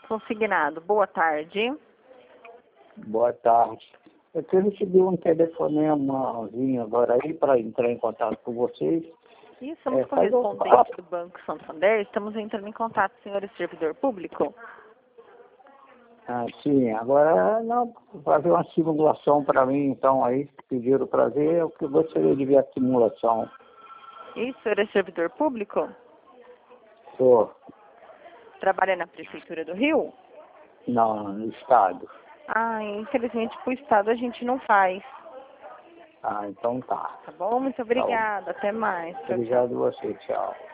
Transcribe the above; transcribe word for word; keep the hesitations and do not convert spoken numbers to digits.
consignado. Boa tarde. Boa tarde. Eu queria receber um telefonemazinho agora aí para entrar em contato com vocês. E somos É, correspondentes do Banco Santander. Estamos entrando em contato, senhor servidor público. Ah, sim, agora não, fazer uma simulação para mim, então aí pediram para ver, eu que gostaria de ver a simulação. E o senhor é servidor público? Sou. Trabalha na Prefeitura do Rio? Não, no estado. Ah, infelizmente para o Estado a gente não faz. Ah, então tá. Tá bom? Muito obrigada. Até mais. Tchau, tchau. Obrigado a você, tchau.